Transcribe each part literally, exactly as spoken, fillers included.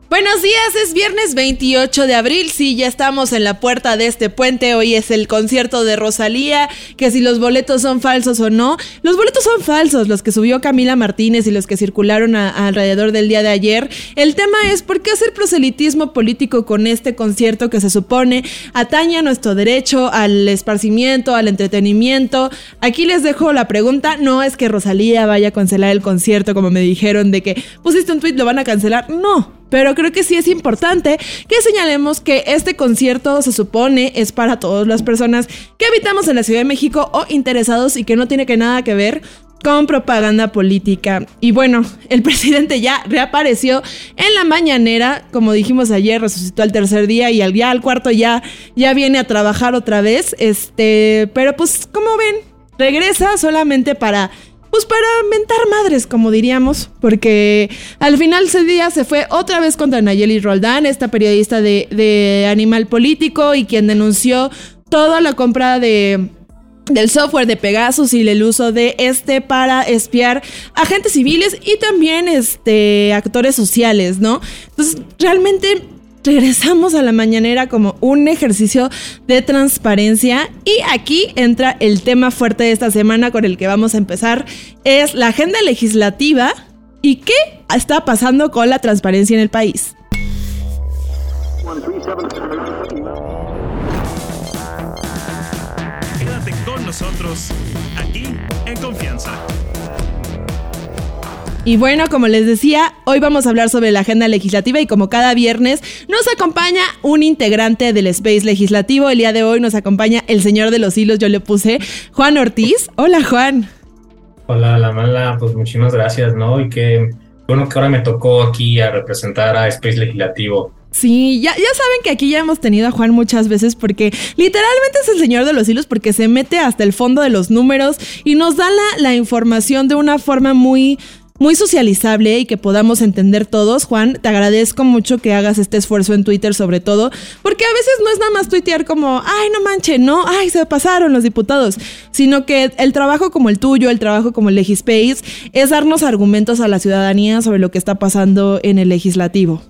Buenos días, es viernes veintiocho de abril, sí, ya estamos en la puerta de este puente, hoy es el concierto de Rosalía, que si los boletos son falsos o no, los boletos son falsos, los que subió Camila Martínez y los que circularon a, a alrededor del día de ayer. El tema es ¿por qué hacer proselitismo político con este concierto que se supone atañe a nuestro derecho al esparcimiento, al entretenimiento? Aquí les dejo la pregunta, no es que Rosalía vaya a cancelar el concierto como me dijeron de que pusiste un tuit, lo van a cancelar, no. Pero creo que sí es importante que señalemos que este concierto se supone es para todas las personas que habitamos en la Ciudad de México o interesados y que no tiene que nada que ver con propaganda política. Y bueno, el presidente ya reapareció en la mañanera, como dijimos ayer, resucitó al tercer día y al día al cuarto ya, ya viene a trabajar otra vez. Este, pero pues, como ven, regresa solamente para... Pues para mentar madres, como diríamos, porque al final ese día se fue otra vez contra Nayeli Roldán, esta periodista de, de Animal Político y quien denunció toda la compra de... del software de Pegasus y el uso de este para espiar agentes civiles y también este actores sociales, ¿no? Entonces, realmente regresamos a la mañanera como un ejercicio de transparencia y aquí entra el tema fuerte de esta semana con el que vamos a empezar, es la agenda legislativa y qué está pasando con la transparencia en el país. Quédate con nosotros, aquí en Confianza. Y bueno, como les decía, hoy vamos a hablar sobre la agenda legislativa y como cada viernes nos acompaña un integrante del Space Legislativo. El día de hoy nos acompaña el señor de los hilos, yo le puse Juan Ortiz. Hola, Juan. Hola, la mala, pues muchísimas gracias, ¿no? Y que bueno que ahora me tocó aquí a representar a Space Legislativo. Sí, ya, ya saben que aquí ya hemos tenido a Juan muchas veces porque literalmente es el señor de los hilos porque se mete hasta el fondo de los números y nos da la, la información de una forma muy... muy socializable y que podamos entender todos. Juan, te agradezco mucho que hagas este esfuerzo en Twitter sobre todo, porque a veces no es nada más tuitear como, ay, no manche, no, ay, se pasaron los diputados, sino que el trabajo como el tuyo, el trabajo como el Legispace, es darnos argumentos a la ciudadanía sobre lo que está pasando en el legislativo.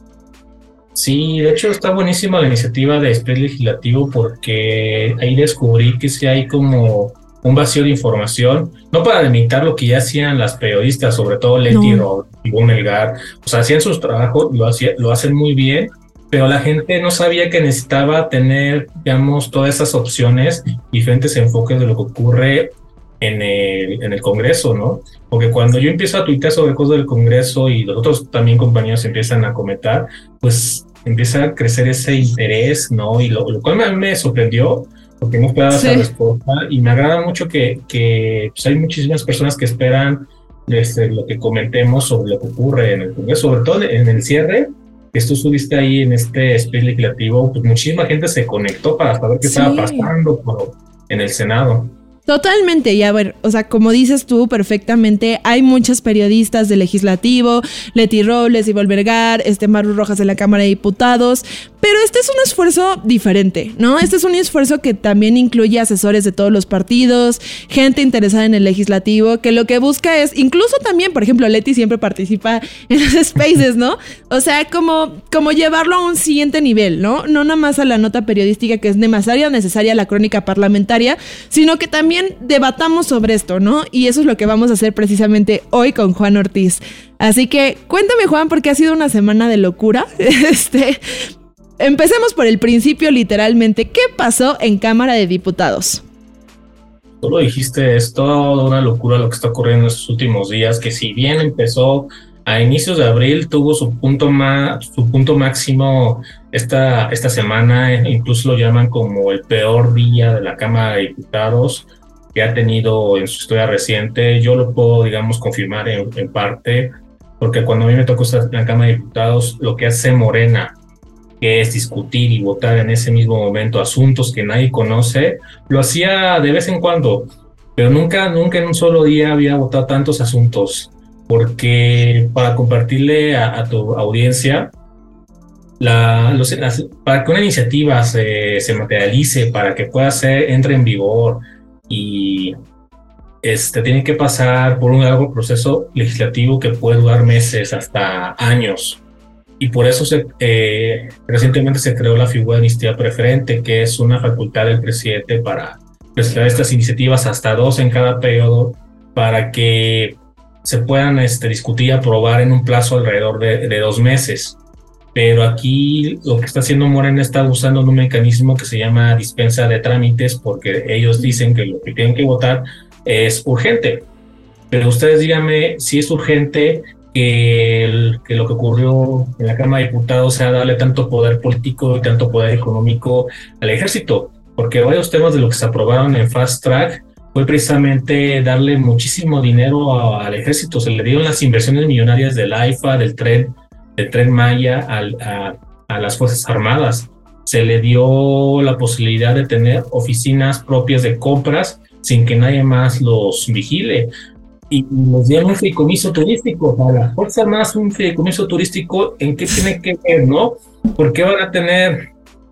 Sí, de hecho está buenísima la iniciativa de Space Legislativo porque ahí descubrí que sí hay como un vacío de información, no para limitar lo que ya hacían las periodistas, sobre todo Leti no. y Ivonne Melgar, o sea, hacían sus trabajos, lo, hacía, lo hacen muy bien, pero la gente no sabía que necesitaba tener, digamos, todas esas opciones, diferentes enfoques de lo que ocurre en el, en el Congreso, ¿no? Porque cuando yo empiezo a tuitear sobre cosas del Congreso y los otros también compañeros empiezan a comentar, pues empieza a crecer ese interés, ¿no? Y lo, lo cual a mí me sorprendió, porque hemos dado sí. esa respuesta y me agrada mucho que, que pues hay muchísimas personas que esperan este, lo que comentemos sobre lo que ocurre en el Congreso, sobre todo en el cierre que tú subiste ahí en este Space Legislativo, pues muchísima gente se conectó para saber qué sí. estaba pasando por, en el Senado. Totalmente, y a ver, o sea, como dices tú perfectamente, hay muchos periodistas del Legislativo, Leti Robles, Ivonne Melgar, este Maru Rojas en la Cámara de Diputados, pero este es un esfuerzo diferente, ¿no? Este es un esfuerzo que también incluye asesores de todos los partidos, gente interesada en el Legislativo, que lo que busca es, incluso también, por ejemplo, Leti siempre participa en los spaces, ¿no? O sea, como, como llevarlo a un siguiente nivel, ¿no? No nada más a la nota periodística que es demasiado necesaria, la crónica parlamentaria, sino que también debatamos sobre esto, ¿no? Y eso es lo que vamos a hacer precisamente hoy con Juan Ortiz. Así que cuéntame, Juan, porque ha sido una semana de locura. Este, empecemos por el principio, literalmente. ¿Qué pasó en Cámara de Diputados? Tú lo dijiste, es toda una locura lo que está ocurriendo en estos últimos días, que si bien empezó a inicios de abril, tuvo su punto, ma- su punto máximo esta, esta semana, incluso lo llaman como el peor día de la Cámara de Diputados que ha tenido en su historia reciente. Yo lo puedo, digamos, confirmar en, en parte, porque cuando a mí me tocó estar en la Cámara de Diputados, lo que hace Morena, que es discutir y votar en ese mismo momento asuntos que nadie conoce, lo hacía de vez en cuando, pero nunca, nunca en un solo día había votado tantos asuntos, porque para compartirle a, a tu audiencia, la, los, las, para que una iniciativa se, se materialice, para que pueda ser, entre en vigor, y este, tiene que pasar por un largo proceso legislativo que puede durar meses hasta años. y por eso se, eh, recientemente se creó la figura de amnistía preferente, que es una facultad del presidente para presentar estas iniciativas, hasta dos en cada periodo, para que se puedan este, discutir y aprobar en un plazo alrededor de, de dos meses. Pero aquí lo que está haciendo Morena está usando un mecanismo que se llama dispensa de trámites, porque ellos dicen que lo que tienen que votar es urgente. Pero ustedes díganme si es urgente que, el, que lo que ocurrió en la Cámara de Diputados sea darle tanto poder político y tanto poder económico al ejército, porque varios temas de lo que se aprobaron en Fast Track fue precisamente darle muchísimo dinero a, al ejército. Se le dieron las inversiones millonarias del AIFA, del tren, del tren Maya al, a, a las Fuerzas Armadas. Se le dio la posibilidad de tener oficinas propias de compras sin que nadie más los vigile. Y nos dieron un fideicomiso turístico. Para las Fuerzas Armadas, un fideicomiso turístico, ¿en qué tiene que ver, no? ¿Por qué van a tener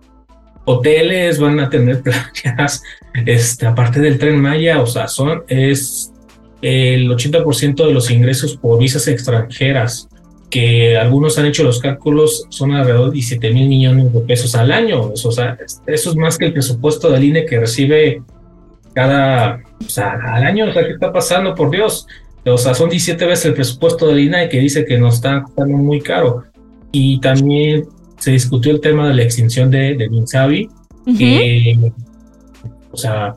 hoteles, van a tener playas, este, aparte del Tren Maya? O sea, son, es el ochenta por ciento de los ingresos por visas extranjeras, que algunos han hecho los cálculos, son alrededor de diecisiete mil millones de pesos al año. Eso, o sea, eso es más que el presupuesto del I N E que recibe cada, o sea, al año. O sea, ¿qué está pasando? Por Dios. O sea, son diecisiete veces el presupuesto del I N E que dice que nos está costando muy caro. Y también se discutió el tema de la extinción de, de INSABI, uh-huh. que, o sea,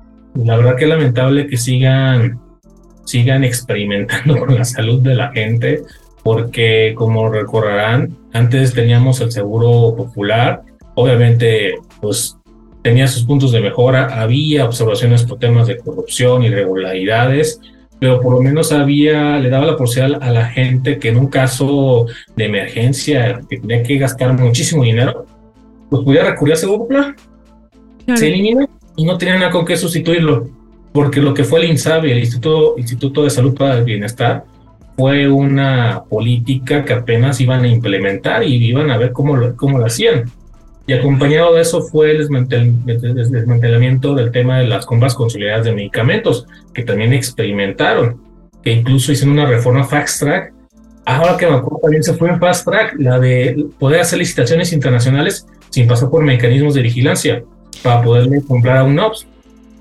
la verdad que es lamentable que sigan, sigan experimentando con la salud de la gente, porque como recordarán, antes teníamos el seguro popular, obviamente pues tenía sus puntos de mejora, había observaciones por temas de corrupción, irregularidades, pero por lo menos había, le daba la posibilidad a la gente que en un caso de emergencia que tenía que gastar muchísimo dinero, pues pudiera recurrir a seguro popular. Claro. Se elimina y no tenía nada con qué sustituirlo, porque lo que fue el INSABI, el Instituto, Instituto de Salud para el Bienestar, fue una política que apenas iban a implementar y iban a ver cómo lo, cómo lo hacían. Y acompañado de eso fue el desmantel, desmantelamiento del tema de las compras consolidadas de medicamentos, que también experimentaron, que incluso hicieron una reforma Fast Track. Ahora que me acuerdo, también se fue en Fast Track, la de poder hacer licitaciones internacionales sin pasar por mecanismos de vigilancia, para poderle comprar a un O P S.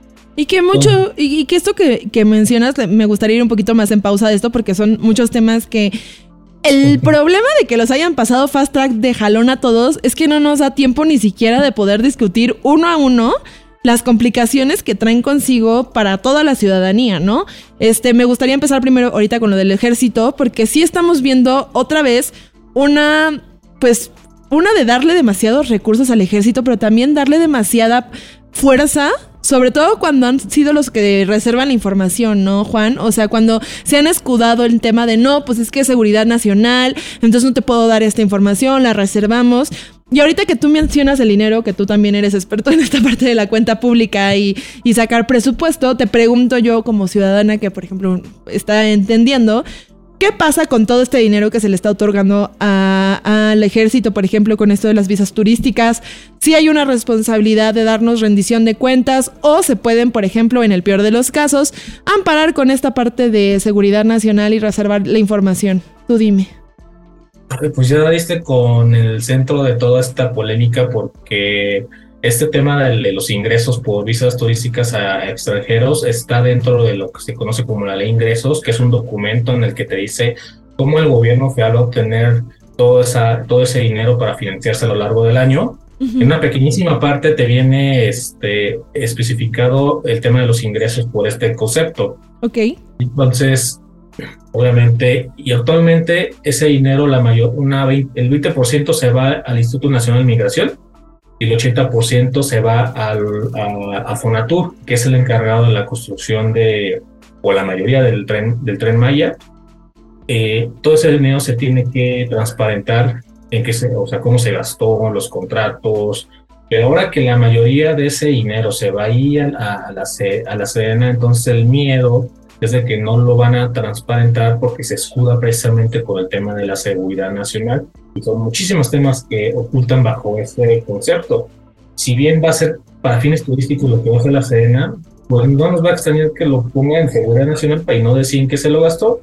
Y que mucho, y, y que esto que, que mencionas, me gustaría ir un poquito más en pausa de esto, porque son muchos temas que el problema de que los hayan pasado Fast Track de jalón a todos es que no nos da tiempo ni siquiera de poder discutir uno a uno las complicaciones que traen consigo para toda la ciudadanía, ¿no? Este, me gustaría empezar primero ahorita con lo del ejército, porque sí estamos viendo otra vez una, pues, una de darle demasiados recursos al ejército, pero también darle demasiada fuerza, sobre todo cuando han sido los que reservan la información, ¿no, Juan? O sea, cuando se han escudado el tema de no, pues es que es seguridad nacional, entonces no te puedo dar esta información, la reservamos. Y ahorita que tú mencionas el dinero, que tú también eres experto en esta parte de la cuenta pública y, y sacar presupuesto, te pregunto yo como ciudadana que, por ejemplo, está entendiendo, ¿qué pasa con todo este dinero que se le está otorgando al ejército, por ejemplo, con esto de las visas turísticas? ¿Sí hay una responsabilidad de darnos rendición de cuentas o se pueden, por ejemplo, en el peor de los casos, amparar con esta parte de seguridad nacional y reservar la información? Tú dime. Pues ya diste con el centro de toda esta polémica, porque este tema de los ingresos por visas turísticas a extranjeros está dentro de lo que se conoce como la ley de ingresos, que es un documento en el que te dice cómo el gobierno federal va a obtener todo, esa, todo ese dinero para financiarse a lo largo del año. Uh-huh. En una pequeñísima parte te viene este, especificado el tema de los ingresos por este concepto. Ok. Entonces, obviamente, y actualmente ese dinero, la mayor, una veinte, el veinte por ciento se va al Instituto Nacional de Migración, y el ochenta por ciento se va al, a, a Fonatur, que es el encargado de la construcción de, o la mayoría del tren, del tren Maya. Eh, todo ese dinero se tiene que transparentar en qué se, o sea, cómo se gastó, los contratos. Pero ahora que la mayoría de ese dinero se va a ir a, a, la, a la Sedena, entonces el miedo es de que no lo van a transparentar porque se escuda precisamente con el tema de la seguridad nacional, y son muchísimos temas que ocultan bajo este concepto. Si bien va a ser para fines turísticos lo que va a hacer la Sedena, pues no nos va a extrañar que lo ponga en seguridad nacional para y no decir que se lo gastó.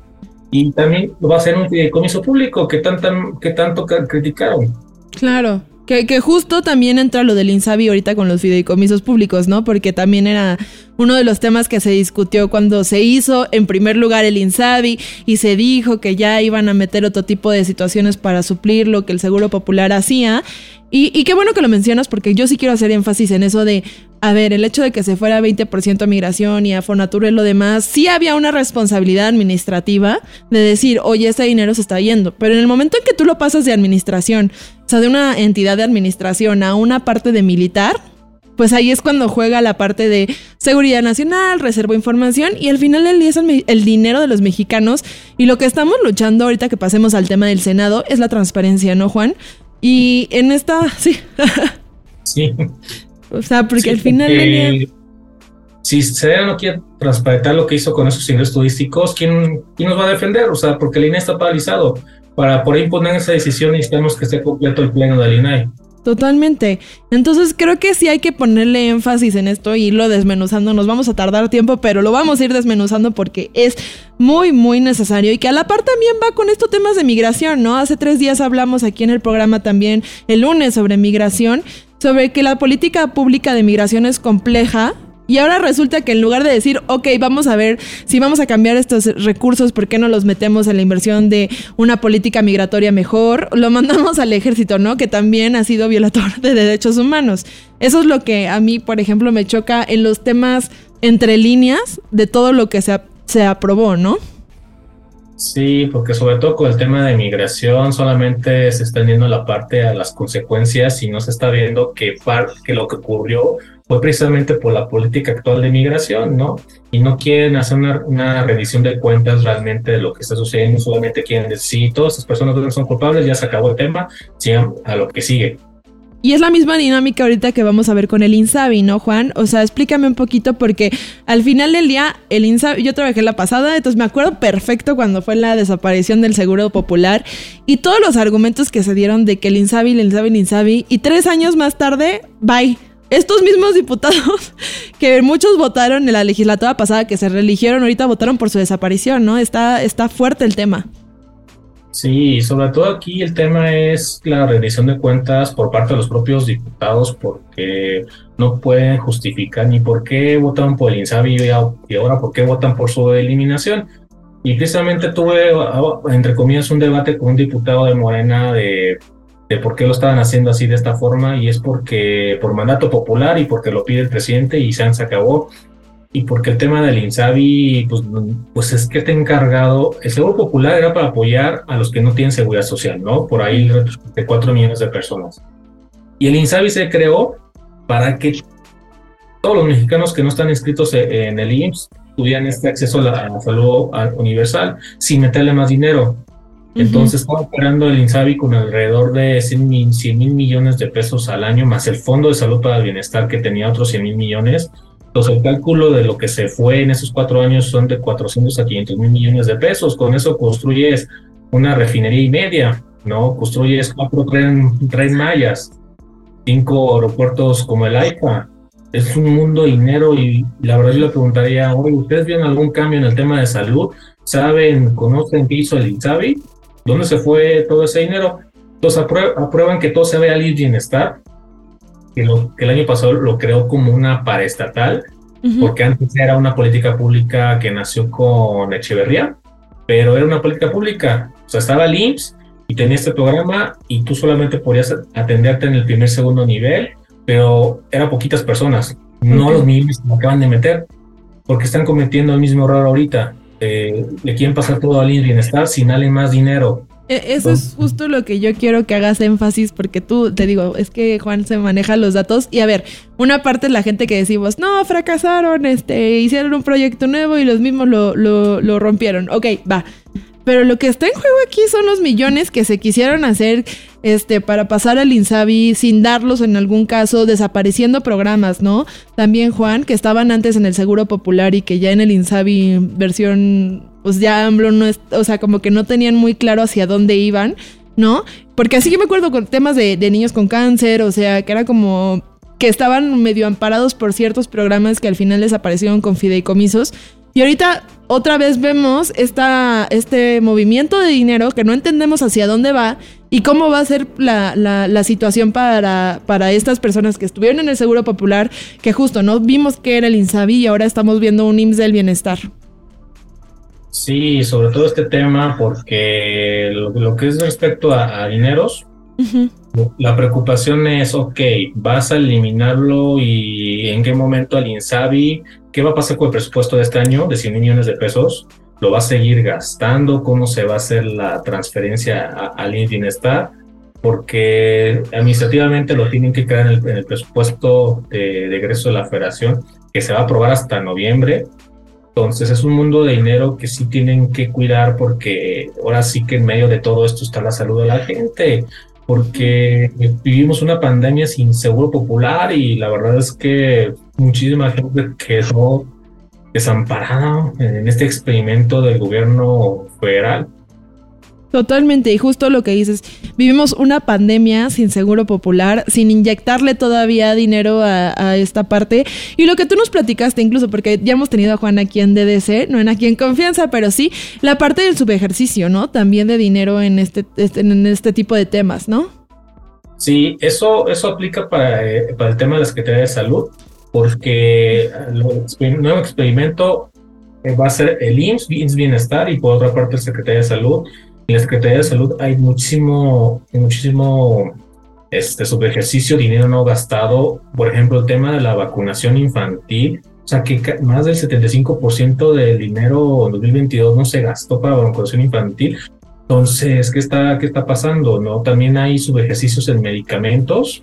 y también va a ser un fideicomiso público que, tan, tan, que tanto criticaron. Claro. Que, que justo también entra lo del INSABI ahorita con los fideicomisos públicos, ¿no? Porque también era uno de los temas que se discutió cuando se hizo en primer lugar el INSABI y se dijo que ya iban a meter otro tipo de situaciones para suplir lo que el Seguro Popular hacía. Y, y qué bueno que lo mencionas porque yo sí quiero hacer énfasis en eso de, a ver, el hecho de que se fuera veinte por ciento a migración y a Fonatur y lo demás, sí había una responsabilidad administrativa de decir, oye, este dinero se está yendo. Pero en el momento en que tú lo pasas de administración, o sea, de una entidad de administración a una parte de militar, pues ahí es cuando juega la parte de seguridad nacional, reservo de información y al final del día es el, el dinero de los mexicanos y lo que estamos luchando ahorita que pasemos al tema del Senado es la transparencia, ¿no, Juan? Y en esta, sí. Sí. O sea, porque sí, al final porque del día... Si Sedena no quiere transparentar lo que hizo con esos ingresos turísticos, ¿quién, quién nos va a defender? O sea, porque el I N E está paralizado. Para por ahí poner esa decisión necesitamos que esté completo el pleno del I N A I. Totalmente. Entonces creo que sí hay que ponerle énfasis en esto y irlo desmenuzando. Nos vamos a tardar tiempo, pero lo vamos a ir desmenuzando porque es muy, muy necesario y que a la par también va con estos temas de migración, ¿no? Hace tres días hablamos aquí en el programa también, el lunes, sobre migración, sobre que la política pública de migración es compleja. Y ahora resulta que en lugar de decir, ok, vamos a ver si vamos a cambiar estos recursos, ¿por qué no los metemos en la inversión de una política migratoria mejor? Lo mandamos al ejército, ¿no? Que también ha sido violador de derechos humanos. Eso es lo que a mí, por ejemplo, me choca en los temas entre líneas de todo lo que se, se aprobó, ¿no? Sí, porque sobre todo con el tema de migración solamente se está viendo la parte a las consecuencias y no se está viendo que, par, que lo que ocurrió fue precisamente por la política actual de migración, ¿no? Y no quieren hacer una, una rendición de cuentas realmente de lo que está sucediendo, solamente quieren decir, si todas estas personas no son culpables, ya se acabó el tema, sigan a lo que sigue. Y es la misma dinámica ahorita que vamos a ver con el INSABI, ¿no, Juan? O sea, explícame un poquito porque al final del día, el INSABI, yo trabajé la pasada, entonces me acuerdo perfecto cuando fue la desaparición del Seguro Popular y todos los argumentos que se dieron de que el INSABI, el INSABI, el INSABI, y tres años más tarde, bye. Estos mismos diputados que muchos votaron en la legislatura pasada, que se reeligieron, ahorita votaron por su desaparición, ¿no? Está, está fuerte el tema. Sí, sobre todo aquí el tema es la rendición de cuentas por parte de los propios diputados porque no pueden justificar ni por qué votaron por el INSABI y ahora por qué votan por su eliminación. Y precisamente tuve, entre comillas, un debate con un diputado de Morena de... de por qué lo estaban haciendo así de esta forma, y es porque por mandato popular y porque lo pide el presidente y se acabó, y porque el tema del INSABI, pues, pues es que te encargado, el Seguro Popular era para apoyar a los que no tienen seguridad social, ¿no? Por ahí de cuatro millones de personas. Y el INSABI se creó para que todos los mexicanos que no están inscritos en el I M S S tuvieran este acceso a la, a la salud universal sin meterle más dinero. Entonces estaba operando el INSABI con alrededor de cien mil millones de pesos al año, más el Fondo de Salud para el Bienestar que tenía otros cien mil millones. Entonces el cálculo de lo que se fue en esos cuatro años son de cuatrocientos a quinientos mil millones de pesos. Con eso construyes una refinería y media, ¿no? Construyes cuatro tren, tren mayas, cinco aeropuertos como el AIFA. Es un mundo de dinero y la verdad yo le preguntaría, oye, ¿ustedes vieron algún cambio en el tema de salud? ¿Saben, conocen qué hizo el INSABI? ¿Dónde se fue todo ese dinero? Entonces aprueb- aprueban que todo se vea al bienestar, que, lo, que el año pasado lo creó como una paraestatal, uh-huh. porque antes era una política pública que nació con Echeverría, pero era una política pública, o sea, estaba el I M S S y tenía este programa y tú solamente podías atenderte en el primer, segundo nivel, pero eran poquitas personas, no uh-huh. los millones que me acaban de meter, porque están cometiendo el mismo error ahorita. Eh, le quieren pasar todo al bienestar sin darle más dinero. Eso es justo lo que yo quiero que hagas énfasis, porque tú, te digo, es que Juan se maneja los datos y a ver, una parte es la gente que decimos, no, fracasaron, este, hicieron un proyecto nuevo y los mismos lo, lo, lo rompieron. Ok, va. Pero lo que está en juego aquí son los millones que se quisieron hacer este, para pasar al INSABI sin darlos en algún caso, desapareciendo programas, ¿no? También, Juan, que estaban antes en el Seguro Popular y que ya en el INSABI versión, pues ya AMLO no es, o sea, como que no tenían muy claro hacia dónde iban, ¿no? Porque así que me acuerdo con temas de, de niños con cáncer, o sea, que era como que estaban medio amparados por ciertos programas que al final desaparecieron con fideicomisos. Y ahorita otra vez vemos esta, este movimiento de dinero que no entendemos hacia dónde va y cómo va a ser la, la, la situación para, para estas personas que estuvieron en el Seguro Popular, que justo no vimos que era el INSABI y ahora estamos viendo un I M S S del bienestar. Sí, sobre todo este tema, porque lo, lo que es respecto a, a dineros, uh-huh. La preocupación es, ok, vas a eliminarlo y en qué momento al INSABI, ¿qué va a pasar con el presupuesto de este año de cien millones de pesos? ¿Lo va a seguir gastando? ¿Cómo se va a hacer la transferencia al I M S S Bienestar? Porque administrativamente lo tienen que crear en el, en el presupuesto de, de egreso de la Federación, que se va a aprobar hasta noviembre. Entonces es un mundo de dinero que sí tienen que cuidar, porque ahora sí que en medio de todo esto está la salud de la gente, porque vivimos una pandemia sin seguro popular y la verdad es que muchísima gente quedó desamparada en este experimento del gobierno federal. Totalmente, y justo lo que dices, vivimos una pandemia sin seguro popular, sin inyectarle todavía dinero a, a esta parte, y lo que tú nos platicaste incluso, porque ya hemos tenido a Juan aquí en D D C, no en Aquí en Confianza, pero sí, la parte del subejercicio, ¿no? También de dinero en este, este, en este tipo de temas, ¿no? Sí, eso, eso aplica para, eh, para el tema de la Secretaría de Salud, porque el nuevo experimento va a ser el I M S S, I M S S Bienestar, y por otra parte la Secretaría de Salud. En la Secretaría de Salud hay muchísimo, muchísimo este, subejercicio, dinero no gastado. Por ejemplo, el tema de la vacunación infantil, o sea que más del setenta y cinco por ciento del dinero en dos mil veintidós no se gastó para vacunación infantil. Entonces, ¿qué está, qué está pasando? ¿No? También hay subejercicios en medicamentos,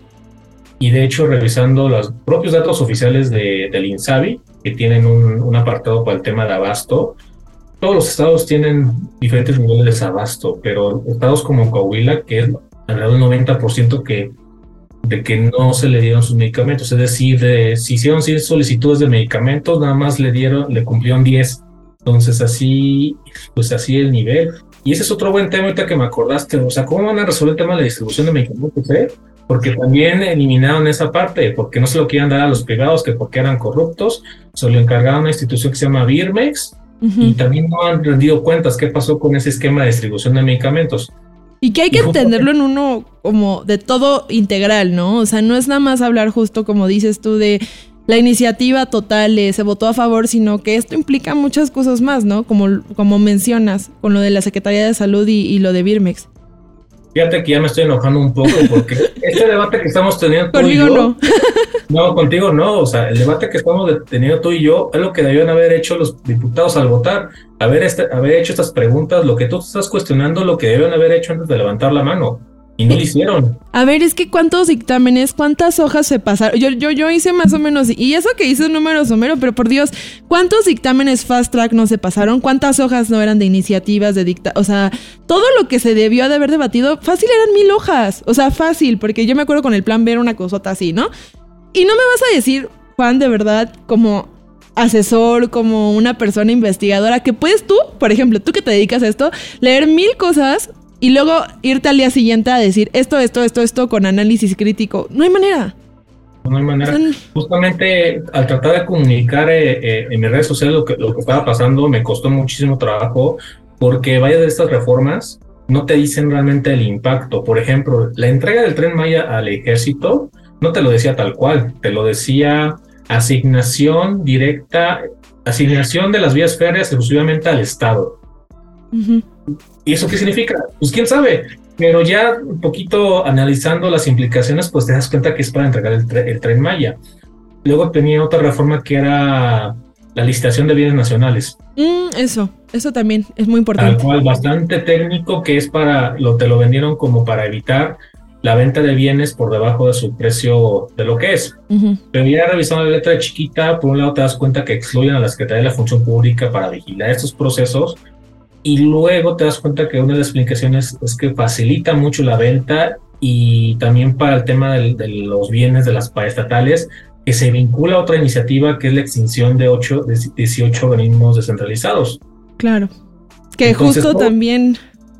y de hecho, revisando los propios datos oficiales de, del INSABI, que tienen un, un apartado para el tema de abasto, todos los estados tienen diferentes niveles de desabasto, pero estados como Coahuila, que es alrededor del noventa por ciento que, de que no se le dieron sus medicamentos, es decir, de, si hicieron cien solicitudes de medicamentos, nada más le dieron, le cumplieron diez. Entonces así, pues así el nivel. Y ese es otro buen tema ahorita que me acordaste, o sea, ¿cómo van a resolver el tema de la distribución de medicamentos, eh? Porque también eliminaron esa parte, porque no se lo querían dar a los privados, que porque eran corruptos, se lo encargaron a una institución que se llama Birmex. Uh-huh. Y también no han rendido cuentas qué pasó con ese esquema de distribución de medicamentos. Y que hay que entenderlo en uno como de todo integral, ¿no? O sea, no es nada más hablar justo como dices tú de la iniciativa total, eh, se votó a favor, sino que esto implica muchas cosas más, ¿no? Como, como mencionas, con lo de la Secretaría de Salud y, y lo de Birmex. Fíjate que ya me estoy enojando un poco porque este debate que estamos teniendo tú Conmigo y yo, no. No, contigo no, o sea, el debate que estamos teniendo tú y yo es lo que debían haber hecho los diputados al votar, haber, este, haber hecho estas preguntas, lo que tú estás cuestionando, lo que deben haber hecho antes de levantar la mano, y no lo hicieron. A ver, es que cuántos dictámenes, cuántas hojas se pasaron, yo, yo, yo hice más o menos, y eso que hice un número somero, pero por Dios, ¿cuántos dictámenes fast track no se pasaron? ¿Cuántas hojas no eran de iniciativas, de dicta, o sea, todo lo que se debió de haber debatido, fácil eran mil hojas, o sea, fácil, porque yo me acuerdo con el plan B era una cosota así, ¿no? Y no me vas a decir, Juan, de verdad, como asesor, como una persona investigadora, que puedes tú, por ejemplo, tú que te dedicas a esto, leer mil cosas y luego irte al día siguiente a decir esto, esto, esto, esto con análisis crítico. No hay manera. No hay manera. Son... Justamente al tratar de comunicar eh, eh, en mis redes sociales lo que, lo que estaba pasando, me costó muchísimo trabajo, porque varias de estas reformas no te dicen realmente el impacto. Por ejemplo, la entrega del Tren Maya al ejército no te lo decía tal cual, te lo decía asignación directa, asignación de las vías férreas exclusivamente al Estado. Uh-huh. ¿Y eso qué significa? Pues quién sabe, pero ya un poquito analizando las implicaciones, pues te das cuenta que es para entregar el, tre- el Tren Maya. Luego tenía otra reforma que era la licitación de bienes nacionales. Mm, eso, eso también es muy importante. Tal cual, bastante técnico, que es para, lo, te lo vendieron como para evitar la venta de bienes por debajo de su precio de lo que es. Uh-huh. Pero ya revisando la letra chiquita, por un lado te das cuenta que excluyen a la Secretaría de la Función Pública para vigilar estos procesos, y luego te das cuenta que una de las explicaciones es que facilita mucho la venta, y también para el tema de, de los bienes de las paraestatales, que se vincula a otra iniciativa que es la extinción de, ocho, de dieciocho organismos descentralizados. Claro, que Entonces, justo ¿no? también...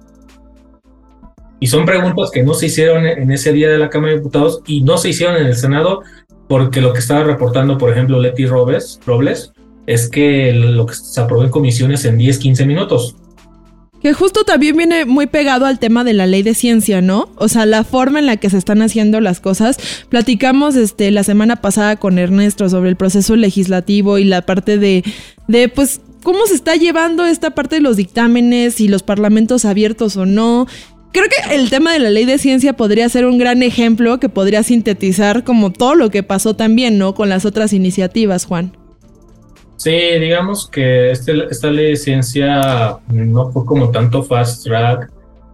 Y son preguntas que no se hicieron en ese día de la Cámara de Diputados y no se hicieron en el Senado, porque lo que estaba reportando, por ejemplo, Leti Robles, Robles es que lo que se aprobó en comisiones en diez, quince minutos. Que justo también viene muy pegado al tema de la ley de ciencia, ¿no? O sea, la forma en la que se están haciendo las cosas. Platicamos este, la semana pasada con Ernesto sobre el proceso legislativo y la parte de, de, pues, cómo se está llevando esta parte de los dictámenes y los parlamentos abiertos o no. Creo que el tema de la ley de ciencia podría ser un gran ejemplo que podría sintetizar como todo lo que pasó también, ¿no? Con las otras iniciativas, Juan. Sí, digamos que este, esta ley de ciencia no fue como tanto fast track,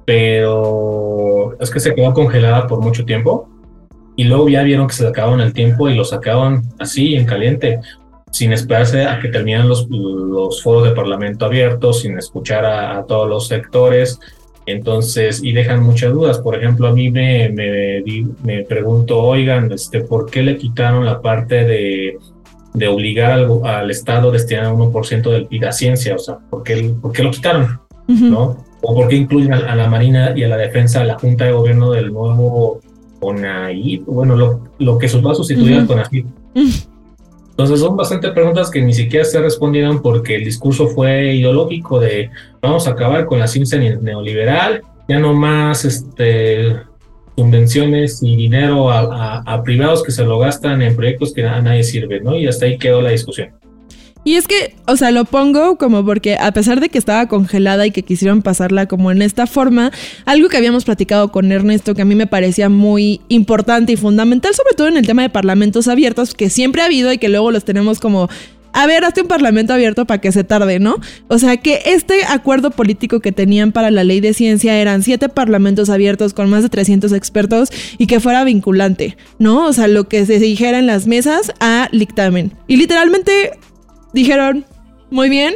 pero es que se quedó congelada por mucho tiempo y luego ya vieron que se acabaron el tiempo y lo sacaron así en caliente, sin esperarse a que terminaran los, los foros de parlamento abiertos, sin escuchar a, a todos los sectores. Entonces, y dejan muchas dudas. Por ejemplo, a mí me, me, me pregunto, oigan, este, ¿por qué le quitaron la parte de de obligar al, al Estado a destinar uno por ciento del P I B a ciencia? O sea, ¿por qué, ¿por qué lo quitaron? Uh-huh. ¿No? ¿O por qué incluyen a, a la Marina y a la Defensa a la Junta de Gobierno del nuevo CONACYT? Bueno, lo, lo que va a sustituir uh-huh. al CONACYT. Uh-huh. Entonces son bastante preguntas que ni siquiera se respondieron porque el discurso fue ideológico de vamos a acabar con la ciencia neoliberal, ya no más este... subvenciones y dinero a, a, a privados que se lo gastan en proyectos que a nadie sirve, ¿no? Y hasta ahí quedó la discusión. Y es que, o sea, lo pongo como porque a pesar de que estaba congelada y que quisieron pasarla como en esta forma, algo que habíamos platicado con Ernesto que a mí me parecía muy importante y fundamental, sobre todo en el tema de parlamentos abiertos, que siempre ha habido y que luego los tenemos como... A ver, hazte un parlamento abierto para que se tarde, ¿no? O sea, que este acuerdo político que tenían para la ley de ciencia eran siete parlamentos abiertos con más de trescientos expertos y que fuera vinculante, ¿no? O sea, lo que se dijera en las mesas a dictamen. Y literalmente dijeron, muy bien,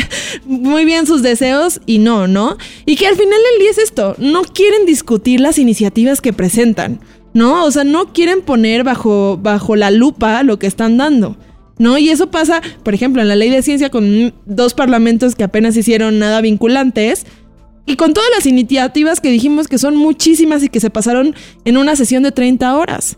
muy bien sus deseos y no, ¿no? Y que al final del día es esto, no quieren discutir las iniciativas que presentan, ¿no? O sea, no quieren poner bajo, bajo la lupa lo que están dando, ¿no? Y eso pasa, por ejemplo, en la ley de ciencia con dos parlamentos que apenas hicieron nada vinculantes y con todas las iniciativas que dijimos que son muchísimas y que se pasaron en una sesión de treinta horas.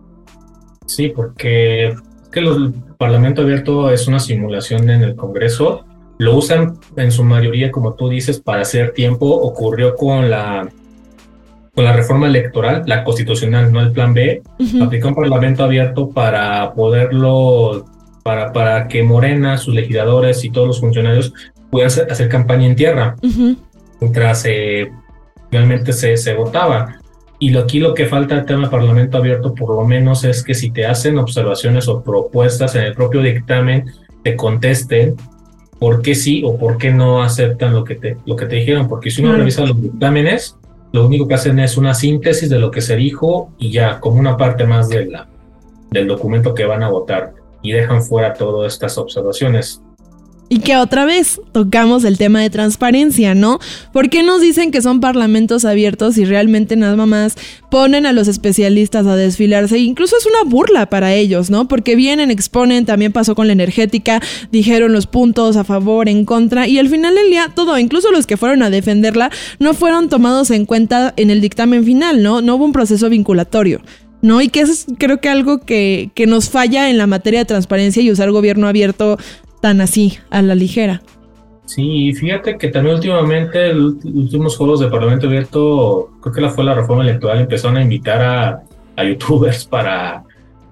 Sí, porque es que el Parlamento Abierto es una simulación en el Congreso. Lo usan en su mayoría, como tú dices, para hacer tiempo. Ocurrió con la, con la reforma electoral, la constitucional, no el plan B. Uh-huh. Aplicó un Parlamento Abierto para poderlo... Para, para que Morena, sus legisladores y todos los funcionarios pudieran hacer, hacer campaña en tierra, uh-huh. mientras eh, finalmente se, se votaba. Y lo, aquí lo que falta al tema del Parlamento Abierto, por lo menos, es que si te hacen observaciones o propuestas en el propio dictamen, te contesten por qué sí o por qué no aceptan lo que te, lo que te dijeron. Porque si uno uh-huh. revisa los dictámenes, lo único que hacen es una síntesis de lo que se dijo y ya, como una parte más de la, del documento que van a votar. Y dejan fuera todas estas observaciones. Y que otra vez tocamos el tema de transparencia, ¿no? ¿Por qué nos dicen que son parlamentos abiertos y realmente nada más ponen a los especialistas a desfilarse? Incluso es una burla para ellos, ¿no? Porque vienen, exponen, también pasó con la energética, dijeron los puntos a favor, en contra, y al final del día todo, incluso los que fueron a defenderla, no fueron tomados en cuenta en el dictamen final, ¿no? No hubo un proceso vinculatorio, ¿no? Y que eso es creo que algo que, que nos falla en la materia de transparencia y usar gobierno abierto tan así, a la ligera. Sí, fíjate que también últimamente los últimos foros de Parlamento Abierto, creo que la fue la reforma electoral, empezaron a invitar a, a youtubers para,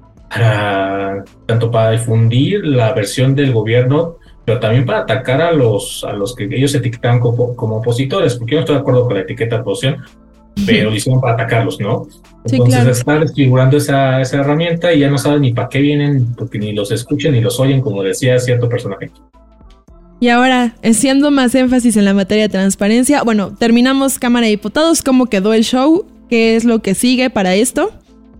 para tanto para difundir la versión del gobierno, pero también para atacar a los, a los que ellos etiquetan como, como opositores, porque yo no estoy de acuerdo con la etiqueta de oposición, pero lo hicieron para atacarlos, ¿no? Sí, Entonces claro. Están desfigurando esa, esa herramienta y ya no saben ni para qué vienen, porque ni los escuchen ni los oyen, como decía cierto personaje. Y ahora, haciendo más énfasis en la materia de transparencia, bueno, terminamos Cámara de Diputados. ¿Cómo quedó el show? ¿Qué es lo que sigue para esto?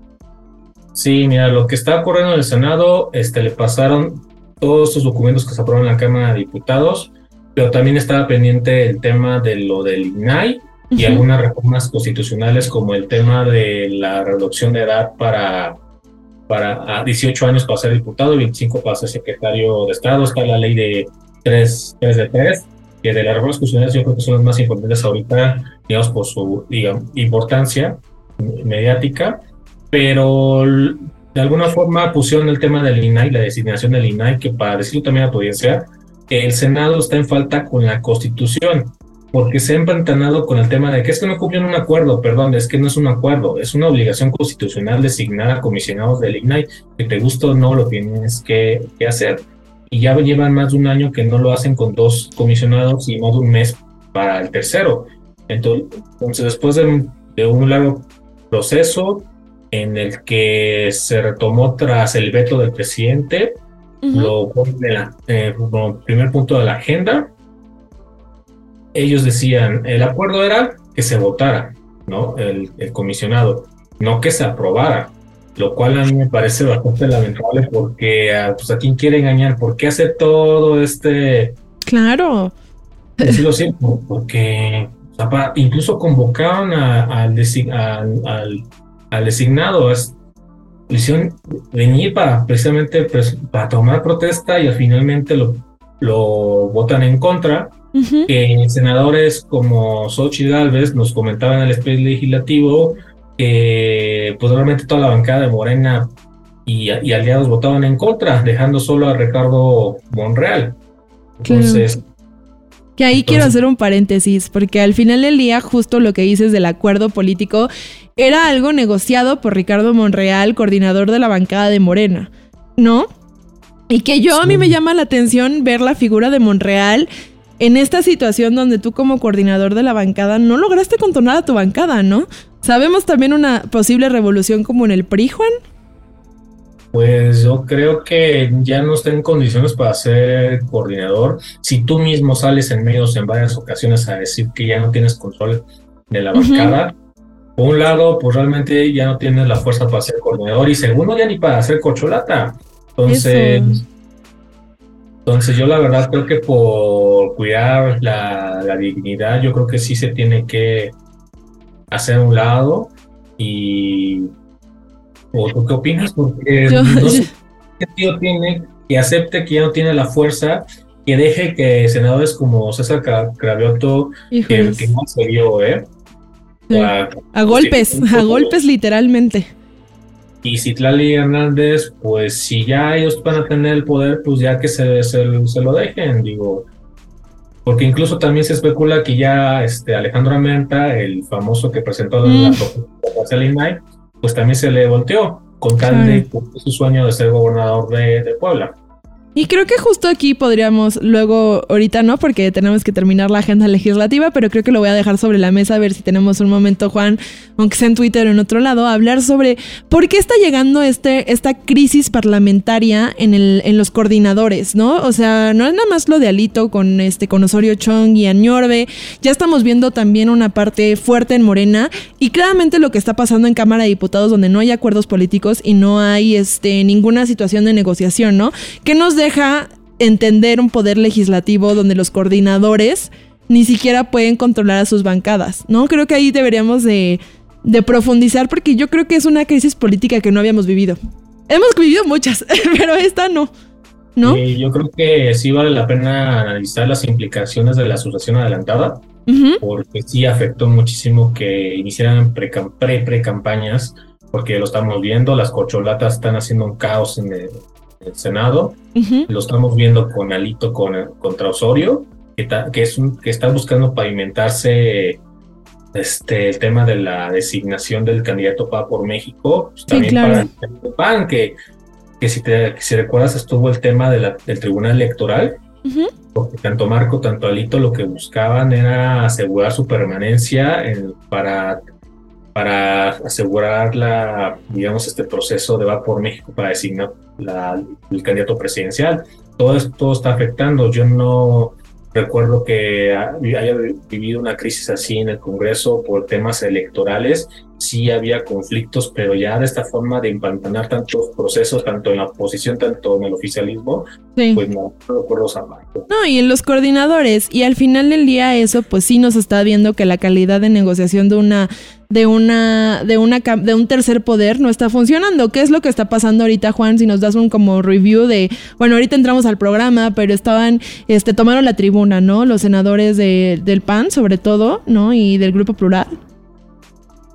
Sí, mira, lo que está ocurriendo en el Senado, este, le pasaron todos estos documentos que se aprobaron en la Cámara de Diputados, pero también estaba pendiente el tema de lo del I N A I, y uh-huh. algunas reformas constitucionales como el tema de la reducción de edad para, para a dieciocho años para ser diputado y veinticinco para ser secretario de Estado. Está la ley de tres de tres, que de las reformas constitucionales yo creo que son las más importantes ahorita, digamos, por su digamos, importancia mediática, pero de alguna forma pusieron el tema del I N A I, la designación del I N A I, que para decirlo también a la audiencia, el Senado está en falta con la Constitución, porque se ha empantanado con el tema de que es que no cumplieron un acuerdo, perdón, es que no es un acuerdo, es una obligación constitucional designar a comisionados del I N A I, que te guste o no lo tienes que, que hacer. Y ya llevan más de un año que no lo hacen con dos comisionados y más de un mes para el tercero. Entonces, entonces después de, de un largo proceso en el que se retomó tras el veto del presidente, uh-huh. lo pone la, eh, como primer punto de la agenda. Ellos decían, el acuerdo era que se votara, ¿no? El, el comisionado, no que se aprobara, lo cual a mí me parece bastante lamentable porque pues, a quién quiere engañar, ¿por qué hace todo este... Claro. Decirlo así, porque o sea, para, incluso convocaron a, a, al, al, al, al designado, es, le hicieron venir para precisamente pues, para tomar protesta y finalmente lo, lo votan en contra. Uh-huh. Que senadores como Xochitl Gálvez nos comentaban en el space legislativo que pues realmente toda la bancada de Morena y, y aliados votaban en contra, dejando solo a Ricardo Monreal. Entonces, claro. Que ahí entonces, quiero hacer un paréntesis, porque al final del día justo lo que dices del acuerdo político era algo negociado por Ricardo Monreal, coordinador de la bancada de Morena, ¿no? Y que yo, sí. a mí me llama la atención ver la figura de Monreal en esta situación donde tú como coordinador de la bancada no lograste contornar a tu bancada, ¿no? ¿Sabemos también una posible revolución como en el P R I, Juan? Pues yo creo que ya no está en condiciones para ser coordinador. Si tú mismo sales en medios en varias ocasiones a decir que ya no tienes control de la bancada, uh-huh. por un lado, pues realmente ya no tienes la fuerza para ser coordinador y segundo, ya ni para hacer corcholata. Entonces... Eso. Entonces yo la verdad creo que por cuidar la, la dignidad, yo creo que sí se tiene que hacer a un lado y... ¿O tú qué opinas? Porque yo, no sé qué sentido tiene que acepte que ya no tiene la fuerza, que deje que senadores como César Cravioto, que, que no se vio, ¿eh? Sí. A, a golpes, a golpes literalmente. Y Citlali Hernández, pues si ya ellos van a tener el poder, pues ya que se, se, se lo dejen, digo. Porque incluso también se especula que ya este Alejandro Armenta, el famoso que presentó mm. la propuesta del I N A I, pues también se le volteó con tal de cumplir su sueño de ser gobernador de, de Puebla. Y creo que justo aquí podríamos luego, ahorita no, porque tenemos que terminar la agenda legislativa, pero creo que lo voy a dejar sobre la mesa a ver si tenemos un momento, Juan, aunque sea en Twitter o en otro lado, a hablar sobre por qué está llegando este esta crisis parlamentaria en el en los coordinadores, ¿no? O sea, no es nada más lo de Alito con este con Osorio Chong y Añorbe, ya estamos viendo también una parte fuerte en Morena y claramente lo que está pasando en Cámara de Diputados donde no hay acuerdos políticos y no hay este ninguna situación de negociación, ¿no? Que nos deja entender un poder legislativo donde los coordinadores ni siquiera pueden controlar a sus bancadas, ¿no? Creo que ahí deberíamos de, de profundizar porque yo creo que es una crisis política que no habíamos vivido. Hemos vivido muchas, pero esta no, ¿no? Sí, yo creo que sí vale la pena analizar las implicaciones de la sucesión adelantada, uh-huh. porque sí afectó muchísimo que iniciaran pre-pre-campañas, porque lo estamos viendo, las corcholatas están haciendo un caos en el el Senado, uh-huh. lo estamos viendo con Alito con, contra Osorio, que, ta, que, es un, que está buscando pavimentarse este, el tema de la designación del candidato P A por México, pues, también sí, claro. para el P A N, que, que, si te, que si recuerdas estuvo el tema de la, del Tribunal Electoral, uh-huh. porque tanto Marco, tanto Alito lo que buscaban era asegurar su permanencia en, para... para asegurar la, digamos, este proceso de Va por México para designar la, el candidato presidencial. Todo esto está afectando. Yo no recuerdo que haya vivido una crisis así en el Congreso por temas electorales. Sí había conflictos, pero ya de esta forma de empantanar tantos procesos, tanto en la oposición, tanto en el oficialismo, sí. pues no, no recuerdo esa parte. No, y en los coordinadores, y al final del día eso, pues sí nos está viendo que la calidad de negociación de una de una de una de un tercer poder no está funcionando. ¿Qué es lo que está pasando ahorita, Juan? Si nos das un como review de, bueno, ahorita entramos al programa, pero estaban este tomaron la tribuna, ¿no? Los senadores de, del P A N sobre todo, ¿no? Y del Grupo Plural.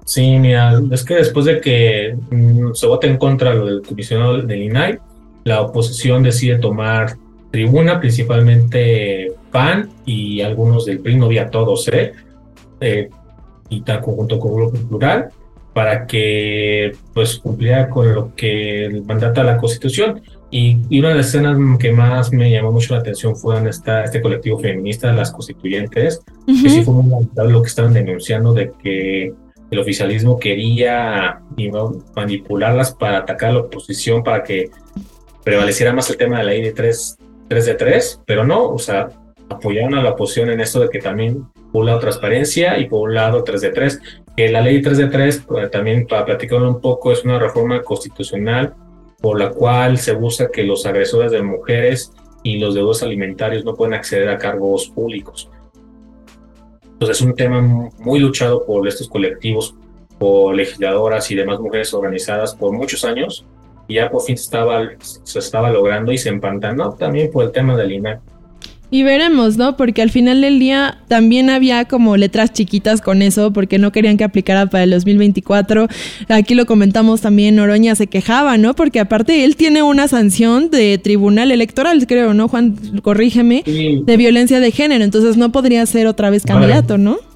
Sí, mira, es que después de que mm, se vota en contra lo del comisionado del I N A I, la oposición decide tomar tribuna, principalmente P A N y algunos del P R I, no había todos, ¿eh? Eh, y tal conjunto con Grupo Plural, para que pues cumpliera con lo que mandata la Constitución. Y, y una de las escenas que más me llamó mucho la atención fue en esta, este colectivo feminista, las constituyentes, uh-huh. que sí fue muy lamentable lo que estaban denunciando de que el oficialismo quería manipularlas para atacar a la oposición, para que prevaleciera más el tema de la ley de tres de tres, pero no, o sea, apoyaron a la oposición en esto de que también, por un lado, transparencia y por un lado, tres de tres, que la ley tres de tres, también para platicarlo un poco, es una reforma constitucional por la cual se busca que los agresores de mujeres y los deudores alimentarios no pueden acceder a cargos públicos. Entonces es un tema muy luchado por estos colectivos, por legisladoras y demás mujeres organizadas por muchos años, y ya por fin se estaba, se estaba logrando y se empantanó también por el tema del I N A I. Y veremos, ¿no? Porque al final del día también había como letras chiquitas con eso, porque no querían que aplicara para el dos mil veinticuatro. Aquí lo comentamos también, Noroña se quejaba, ¿no? Porque aparte él tiene una sanción de tribunal electoral, creo, ¿no, Juan? Corrígeme, sí. De violencia de género, entonces no podría ser otra vez candidato, vale. ¿no?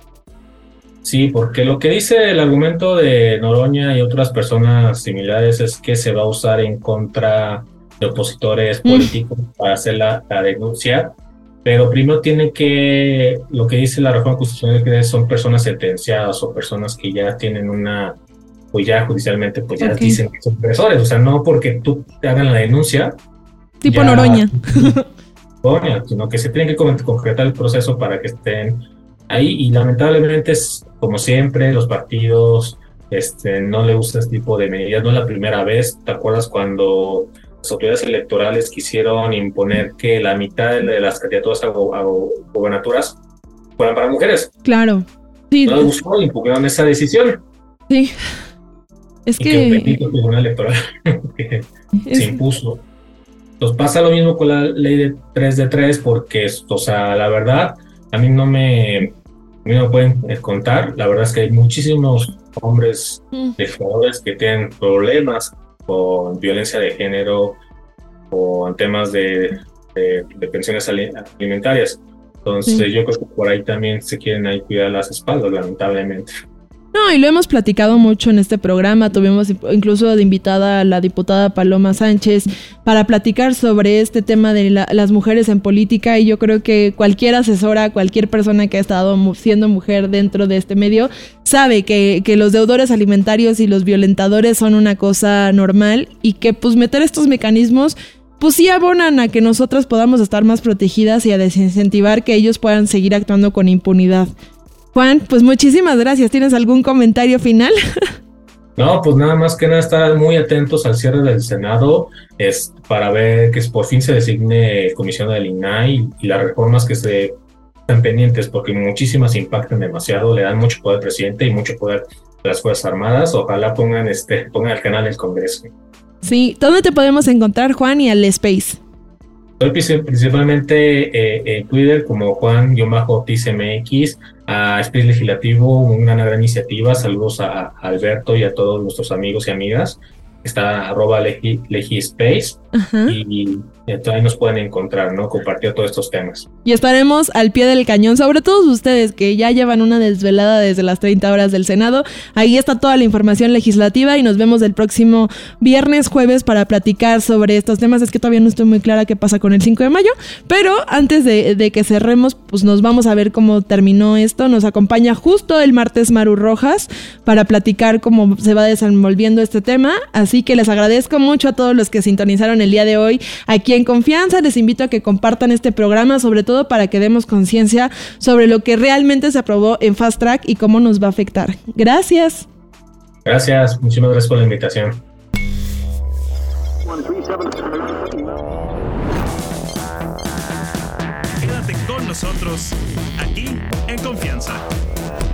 Sí, porque lo que dice el argumento de Noroña y otras personas similares es que se va a usar en contra de opositores políticos mm. para hacer la, la denuncia, pero primero tiene que, lo que dice la reforma constitucional, que son personas sentenciadas o personas que ya tienen una, pues ya judicialmente, pues ya okay. dicen que son agresores, o sea, no porque tú te hagan la denuncia. Tipo ya, Noroña. Noroña, sino que se tiene que concretar el proceso para que estén ahí, y lamentablemente es, como siempre, los partidos este, no le gusta este tipo de medidas, no es la primera vez, ¿te acuerdas cuando las autoridades electorales quisieron imponer que la mitad de las candidaturas a, go- a gobernaturas fueran para mujeres? Claro. Sí. No les gustó, impugnaron esa decisión. Sí. Es y que... que un bendito tribunal electoral que es... se impuso. Entonces pasa lo mismo con la ley de tres de tres, porque, o sea, la verdad, a mí no me, a mí no me pueden contar. La verdad es que hay muchísimos hombres mm. legisladores que tienen problemas con violencia de género o en temas de, de, de pensiones alimentarias. Entonces sí. yo creo que por ahí también se quieren ahí cuidar las espaldas, lamentablemente. No, y lo hemos platicado mucho en este programa, tuvimos incluso de invitada a la diputada Paloma Sánchez para platicar sobre este tema de la, las mujeres en política, y yo creo que cualquier asesora, cualquier persona que ha estado siendo mujer dentro de este medio sabe que, que los deudores alimentarios y los violentadores son una cosa normal, y que pues meter estos mecanismos pues sí abonan a que nosotras podamos estar más protegidas y a desincentivar que ellos puedan seguir actuando con impunidad. Juan, pues muchísimas gracias. ¿Tienes algún comentario final? No, pues nada más que nada estar muy atentos al cierre del Senado es para ver que por fin se designe comisión del I N A I y las reformas que se están pendientes, porque muchísimas impactan demasiado, le dan mucho poder al presidente y mucho poder a las Fuerzas Armadas. Ojalá pongan este pongan el canal del Congreso. Sí, ¿dónde te podemos encontrar, Juan, y al Space? Estoy principalmente eh, en Twitter como Juan-Ortiz M X, a Space Legislativo, una gran iniciativa. Saludos a, a Alberto y a todos nuestros amigos y amigas. Está arroba legi, legispace y, y ahí nos pueden encontrar, ¿no? Compartir todos estos temas. Y estaremos al pie del cañón, sobre todo ustedes que ya llevan una desvelada desde las treinta horas del Senado. Ahí está toda la información legislativa y nos vemos el próximo viernes, jueves para platicar sobre estos temas. Es que todavía no estoy muy clara qué pasa con el cinco de mayo, pero antes de, de que cerremos, pues nos vamos a ver cómo terminó esto. Nos acompaña justo el martes Maru Rojas para platicar cómo se va desenvolviendo este tema. Así que les agradezco mucho a todos los que sintonizaron el día de hoy aquí en Confianza. Les invito a que compartan este programa, sobre todo para que demos conciencia sobre lo que realmente se aprobó en Fast Track y cómo nos va a afectar. Gracias. Gracias, muchísimas gracias por la invitación. Quédate con nosotros aquí en Confianza.